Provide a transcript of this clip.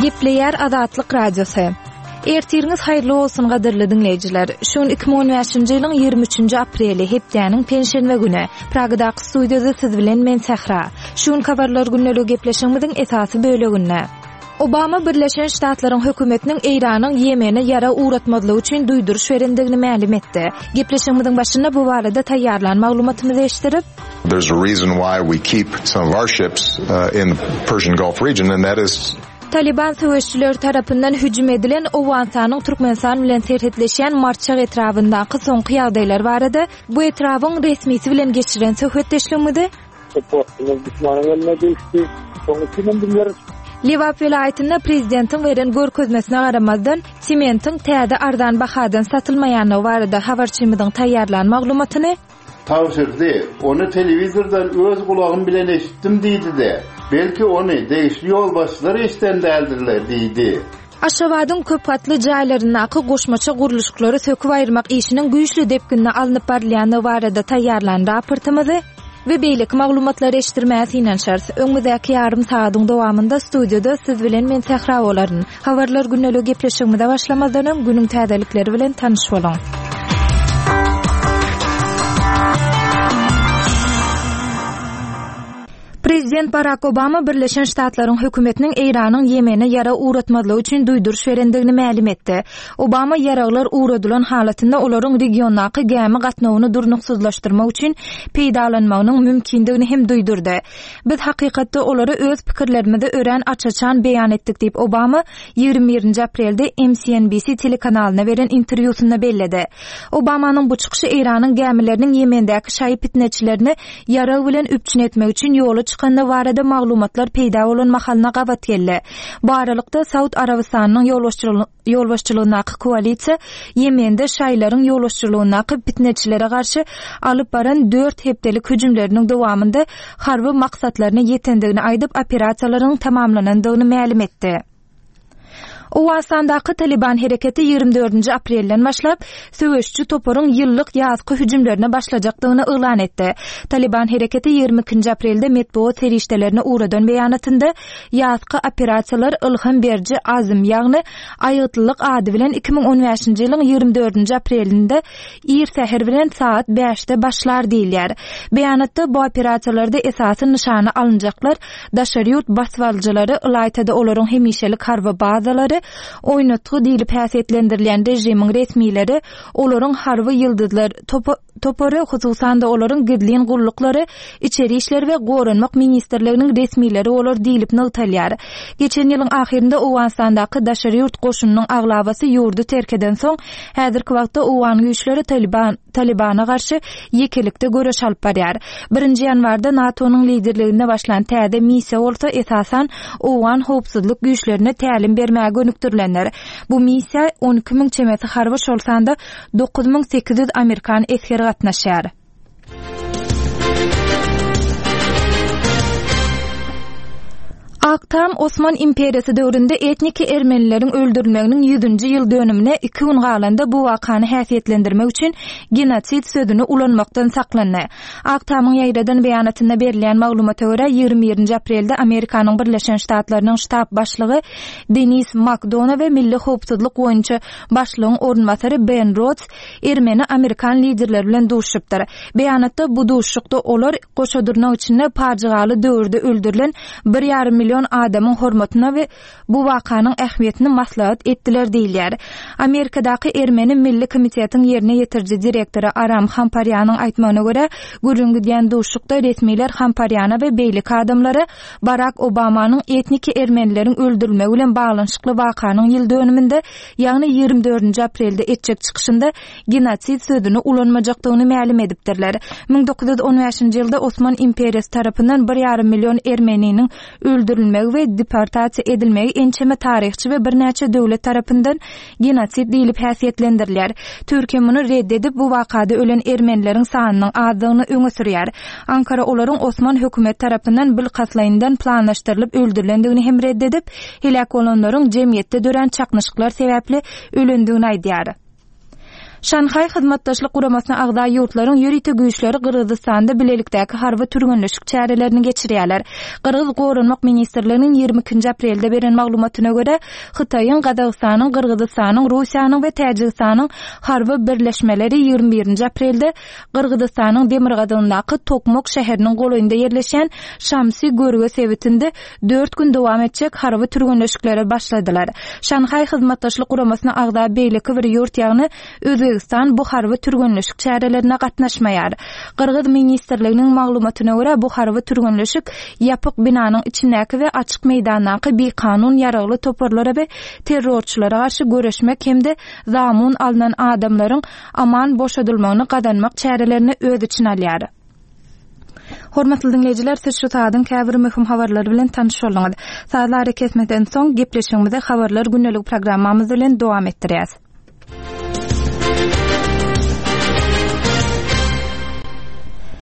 Gepleyer Azatlyk Radiosu. Ertiriniz hayırlı olsun gaderli dinleyiciler. Şun 2015-nji ýylyň 23-nji apreli hepdäniň penşenbe güni Pragadaky studiýada siz bilen men Sehra. Şun habarlar günnelik gepleşigimiziň esasy böleginde. Obama Birleşen Ştatlaryň hökümetiniň Iranyň Ýemene ýara uğratmadylygy üçin duýduruş berendigini ma'lum etdi. Gepleşigimiziň başynda bu barada taýýarlan maglumatymyzy eşdirip, there's a reason why we keep some of our ships in the Persian Gulf region, and that is Taliban söwüşçüleri tarapyndan hüjüm edilen Owensanyň Türkmenistan bilen terhetleşýän marçak etrafyndaky soňky ýagdaýlar barada bu etrawyň resmisi bilen geçiren söhbetleşmedi. Liwap vilayatyna prezidentin beren görkezmesine garamazdan sementin täze ardan bahadan satylmaýanyny barada habarçymyzyň taýýarlan maglumatyny tavsirdi. Onu televizordan öz kulağım bilen eşittim diýdi. Belki onu değişli yol başları eşiten däldirler diýdi. Aşgabatyň köp gatly jaýlaryndaky goşmaça guruluşlary söküp aýyrmak işiniň güýçli depkinne alınıp barýany barada taýýarlan raportymyzy we beýlik maglumatlary eşdirmäsi inen şers. Öňüňizdäki ýarym saatyň dowamında studiýada siz bilen men Sehra bolaryn. Habarlar günnelik gepleşigimizde başlamazdan günüň täzelikleri bilen tanyş bolaň. Prezident Barack Obama Birleşen Ştatlaryň hökümetiniň Iranyň Ýemene ýara uğratmadylygy üçin duýduruş berendigini ma'lum etdi. Obama ýaraglar uğradylan halatynda olaryň regionaky gämi gatnawyny durnuksuzlaşdyrmak üçin peýdalanmagynyň mümkindigini hem duýdurdy. Biz hakykatda olary öz pikirlerimizde ören açaçan beýan etdik diýip Obama 21-nji aprelde MSNBC telekanalyna beren interwýusynda belledi. Obamanyň bu çykyşy Iranyň gämileriniň Ýemendäki şaýyp fitneçilerini ýarag bilen üpçün etmek üçin ýoly çıkanda barada maglumatlar peýda bolan mahalna gabat geldi. Bu aralykda Saud Arabistanyň ýolbaşçylygynaky koalisiýa Ýemende şaýlaryň ýolbaşçylygynaky fitneçilere garşy alyp baran 4 hepdelik hüjümleriniň dowamında harby maksatlaryna ýetendigini aýdyp operasiýalaryň tamamlanandygyny ma'lum etdi. Owensanyňdaky Taliban hereketi 24-nji aprelden başlap söwüşçü toparyň ýyllyk ýazgy hüjümlerine başlajakdygyny elan etdi. Taliban hereketi 22-nji aprelde medeniýet serişdelerine uğradan beýanatynda ýazgy operasiýalar ilham berji azym ýagny aýytlyk ady bilen 2015-nji ýylyň 24-nji aprelinde ir säher bilen saat 5-de başlar diýilýär. Beýanatda bu operasiýalarda esasy nişany alınjaklar daşaryurt baswalcylary Ilaytada olaryň hemişelik harby bazalary oýnatgy diýilip häsiýetlendirilýän rejimiň resmileri olaryň harby ýyldızlar topary hususan da olaryň gidliň gullyklary içeri işler we gorunmak ministrliginiň resmileri olar diýilip naltalýar. Geçen ýylyň ahyrynda Owensanyňdaky daşaryurt goşunynyň aglabasy ýurdu terk eden soň häzirki wagtda Owan güýçleri Talibana garşy ýekelikde göreş alyp barýar. 1-nji ýanwarda NATO'nyň liderliginde başlan täze missiýa bolsa esasan Owan howpsuzlyk güýçlerine tälim bermäge gönükdirilenler. Bu missiýa 12.000 çemeti harby şolsanda 9.800 Amerikan eskeri gatnaşýar. Aktam Osman İmperiýasy döwründe etnik ermenileriň öldürilmeginiň 100-nji ýyl dönümine 2 gün galanda bu wakany häsiýetlendirmek üçin genosid sözüni ulanmakdan saklandy. Aktamyň ýaýradan beýanatynda berilýän maglumata görä 21-nji aprelde Amerikanyň Birleşen Ştatlarynyň ştab başlygy Denis McDonough we Milli Howpsuzlyk boýunça başlygyň ornmasary Ben Rhodes ermeni Amerikan liderleri bilen duşupdyr. Beýanatda bu duşukda olar goşadyrnak içinde parjygaly döwürde öldürilen 1,5 milyon adamın hormatyna we bu wakanyň ähmiýetini maslahat etdiler diýilýär. Amerikadaky Ermeni Milli Komitetiň ýerine ýetirji direktory Aram Hamparýanyň aýtmagyna görä, gürüňgüdýän duşukda resmiler Hamparýana we beýlik adamlary Barack Obamanyň etnik ermenileriň öldürilmegi bilen baglanyşykly wakanyň ýyl dönüminde, ýagny 24-nji aprelde etjek çykyşynda genosid sözüni ulanmajakdygyny ma'lum edipdirler. 1915-nji ýylda Osman İmperiýasy tarapyndan 1,5 milyon ermeniniň öldürilmegi we deportasiýa edilmegi ençeme tarihçi we bir näçe döwlet tarapyndan genosid diýilip häsiýetlendirilýär. Türkiýe muny reddedip bu wakada ölen ermenileriň sanynyň azdygyny öňe sürýär. Ankara olaryň Osman hökümet tarapyndan bilkaslaýyndan planlaşdyrylyp öldürilendigini hem reddedip, helak bolanlaryň jemgyýetde dören çaknyşyklar sebäpli ölendigini aýdýar. Şanhay Hyzmatdaşlyk Guramasyna agda ýurtlaryň ýörite güýçleri Gyrgyzstanda bilelikdäki harby türgünleşik çärelerini geçirýärler. Gyrgyz Gorunmak ministrliginiň 22 aprelde beren maglumatyna görä, Hytaýyň, Gazagystanyň, Gyrgyzstanyň, Russiýanyň we Täjikistanyň harby birleşmeleri 21 aprelde Gyrgyzstanyň Demirgazyňdaky Tokmok şäheriniň goýunda ýerleşen Şamsy görüge sebitinde 4 gün dowam etjek harby türgünleşikleri başladylar. Şanhay Hyzmatdaşlyk Guramasyna agda beýleki bir ýurt ýagny Özbegistan bu harby türgünleşik çärelerine gatnaşmaýar. Gyrgyz ministrliginiň maglumatyna görä bu harby türgünleşik ýapyk binanyň içindäki we açyk meýdandaky bir kanun ýaragly toparlara we terrorçylara garşy göreşmek hemde zamun alynan adamlaryň aman boşadylmagyny gadanmak çärelerini öz içine alýar. Hormatly dinleyijiler, siz şu taýdan käbir möhüm habarlar bilen tanış bolňyz. Saatlar kesmeden soň gepleşigimize habarlar günnelik programmamyz bilen dowam etdirýäs.